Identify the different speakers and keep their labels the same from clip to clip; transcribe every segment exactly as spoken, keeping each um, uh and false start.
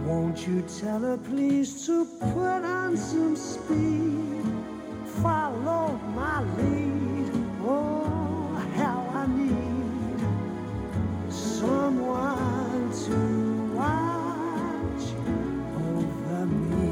Speaker 1: Won't you tell her please to put on some speed? Follow my lead. Oh, how I need someone to watch over me.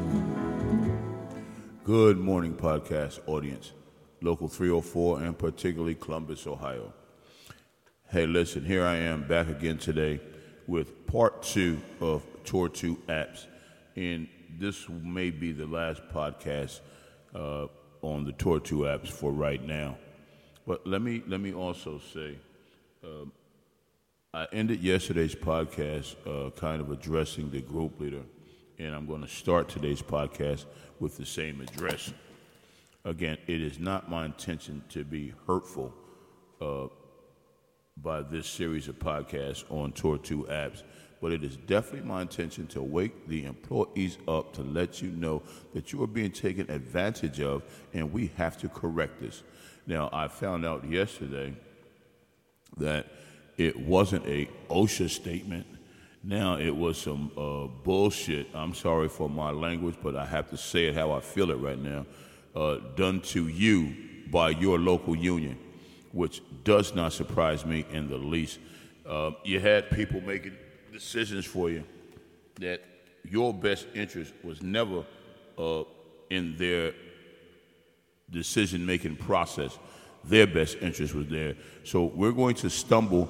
Speaker 2: Good morning, podcast audience, Local three oh four, and particularly Columbus, Ohio. Hey, listen, here I am back again today with part two of Tour two Apps, and this may be the last podcast uh, on the Tour two Apps for right now. But let me let me also say, um, I ended yesterday's podcast uh, kind of addressing the group leader, and I'm going to start today's podcast with the same address. Again, it is not my intention to be hurtful uh, by this series of podcasts on Tour two Apps, but it is definitely my intention to wake the employees up to let you know that you are being taken advantage of, and we have to correct this. Now, I found out yesterday that it wasn't a OSHA statement. Now, it was some uh, bullshit. I'm sorry for my language, but I have to say it how I feel it right now. Uh, done to you by your local union, which does not surprise me in the least. Uh, you had people making decisions for you that your best interest was never uh, in their decision-making process. Their best interest was there. So we're going to stumble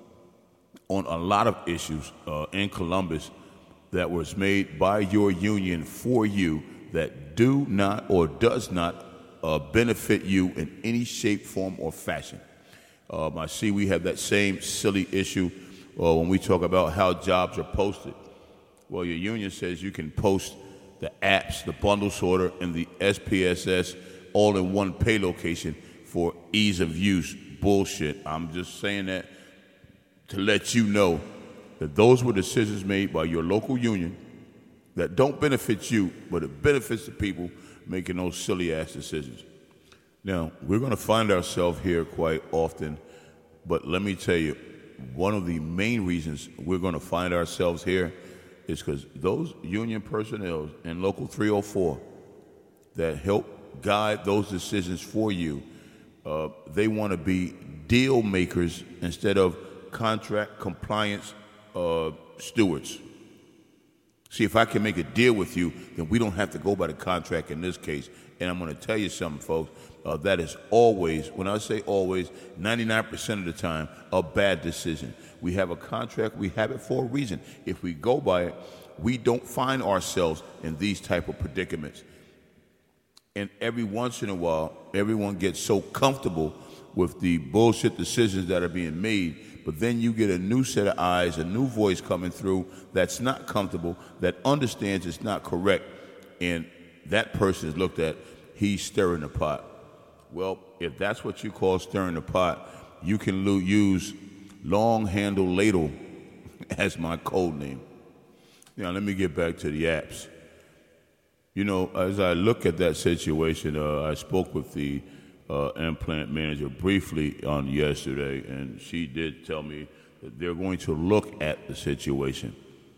Speaker 2: on a lot of issues uh, in Columbus that was made by your union for you that do not or does not uh, benefit you in any shape, form, or fashion. Um, I see we have that same silly issue uh, when we talk about how jobs are posted. Well, your union says you can post the apps, the bundle sorter, and the S P S S all in one pay location for ease of use. Bullshit. I'm just saying that to let you know that those were decisions made by your local union that don't benefit you, but it benefits the people making those silly-ass decisions. Now, we're going to find ourselves here quite often, but let me tell you, one of the main reasons we're going to find ourselves here is because those union personnel in Local three oh four that help guide those decisions for you, uh, they want to be deal makers instead of contract compliance uh, stewards. See, if I can make a deal with you, then we don't have to go by the contract in this case. And I'm going to tell you something, folks. Uh, that is always, when I say always, ninety-nine percent of the time, a bad decision. We have a contract. We have it for a reason. If we go by it, we don't find ourselves in these type of predicaments. And every once in a while, everyone gets so comfortable with the bullshit decisions that are being made, but then you get a new set of eyes, a new voice coming through that's not comfortable, that understands it's not correct, and that person is looked at, he's stirring the pot. Well, if that's what you call stirring the pot, you can lo- use long handle ladle as my code name. Now, let me get back to the apps. You know, as I look at that situation, uh, I spoke with the uh, implant manager briefly on yesterday, and she did tell me that they're going to look at the situation.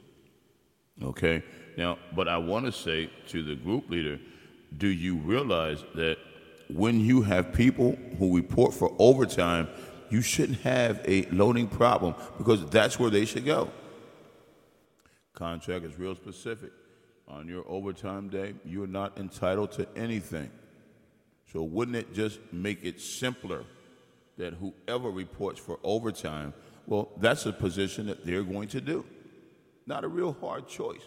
Speaker 2: Okay? Now, but I want to say to the group leader, do you realize that when you have people who report for overtime, you shouldn't have a loading problem because that's where they should go. Contract is real specific. On your overtime day, you're not entitled to anything. So wouldn't it just make it simpler that whoever reports for overtime, well, that's a position that they're going to do. Not a real hard choice.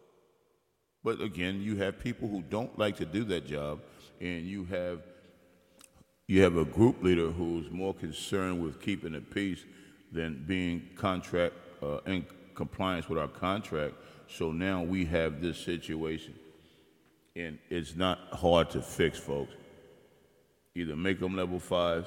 Speaker 2: But again, you have people who don't like to do that job, and you have you have a group leader who's more concerned with keeping the peace than being contract uh, in compliance with our contract. So now we have this situation, and it's not hard to fix, folks. Either make them level fives,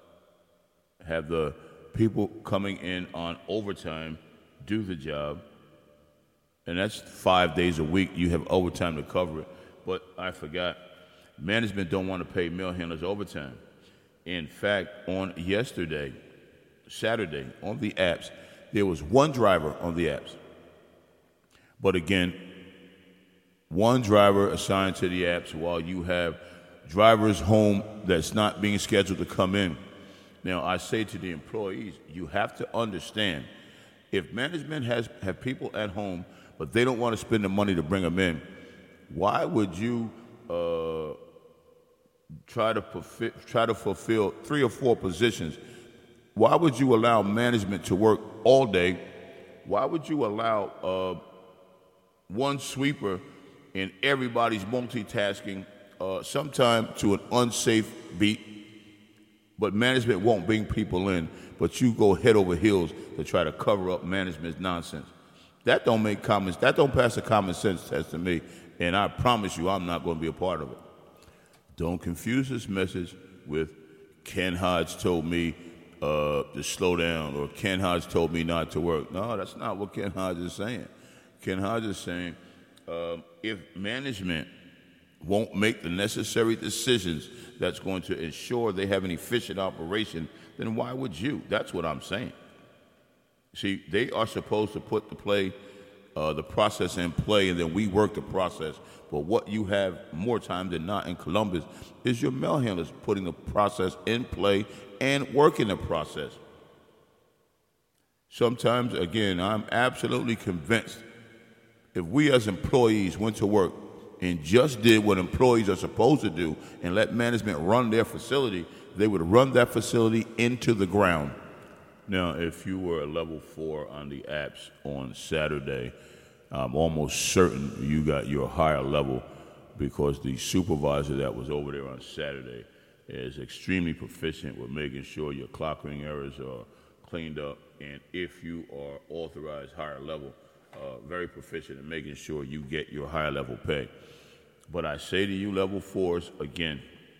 Speaker 2: have the people coming in on overtime do the job, and that's five days a week. You have overtime to cover it. But I forgot, management don't want to pay mail handlers overtime. In fact, on yesterday, Saturday, on the apps, there was one driver on the apps. But again, one driver assigned to the apps while you have drivers home that's not being scheduled to come in. Now, I say to the employees, you have to understand, if management has have people at home, but they don't want to spend the money to bring them in, why would you uh, try to fulfill, try to fulfill three or four positions? Why would you allow management to work all day? Why would you allow uh, one sweeper and everybody's multitasking uh, sometime to an unsafe beat? But management won't bring people in, but you go head over heels to try to cover up management's nonsense. That don't make common, that don't pass a common sense test to me, and I promise you I'm not going to be a part of it. Don't confuse this message with Ken Hodge told me uh, to slow down, or Ken Hodge told me not to work. No, that's not what Ken Hodge is saying. Ken Hodge is saying uh, if management won't make the necessary decisions that's going to ensure they have an efficient operation, then why would you? That's what I'm saying. See, they are supposed to put the play, uh, the process in play, and then we work the process. But what you have more time than not in Columbus is your mail handlers putting the process in play and working the process. Sometimes, again, I'm absolutely convinced if we as employees went to work and just did what employees are supposed to do and let management run their facility, they would run that facility into the ground. Now, if you were a level four on the apps on Saturday, I'm almost certain you got your higher level, because the supervisor that was over there on Saturday is extremely proficient with making sure your clock ring errors are cleaned up, and if you are authorized higher level, uh, very proficient in making sure you get your higher level pay. But I say to you level fours, again,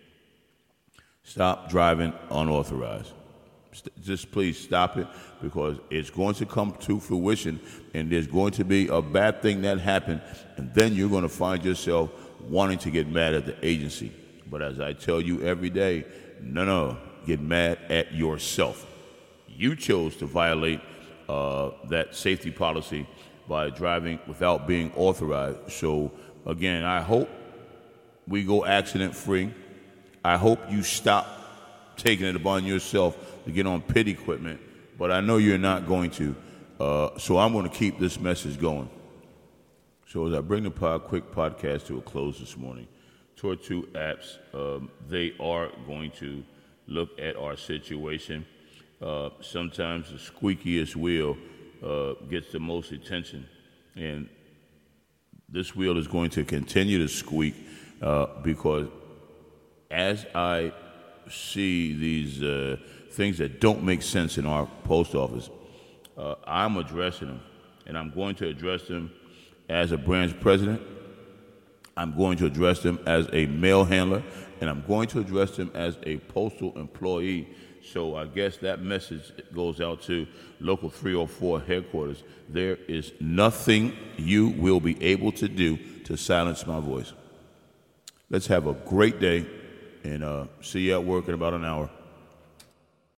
Speaker 2: stop driving unauthorized. Just please stop it, because it's going to come to fruition, and there's going to be a bad thing that happened, and then you're going to find yourself wanting to get mad at the agency. But as I tell you every day, no, no, get mad at yourself. You chose to violate uh, that safety policy by driving without being authorized. So, again, I hope we go accident-free. I hope you stop taking it upon yourself to get on pit equipment, but I know you're not going to. Uh, so I'm going to keep this message going. So as I bring the pod, quick podcast to a close this morning, Tortu Apps, um, they are going to look at our situation. Uh, sometimes the squeakiest wheel uh, gets the most attention, and this wheel is going to continue to squeak uh, because as I see these uh, things that don't make sense in our post office, uh, I'm addressing them, and I'm going to address them as a branch president. I'm going to address them as a mail handler, and I'm going to address them as a postal employee. So I guess that message goes out to Local three oh four headquarters. There is nothing you will be able to do to silence my voice. Let's have a great day, and uh, see you at work in about an hour.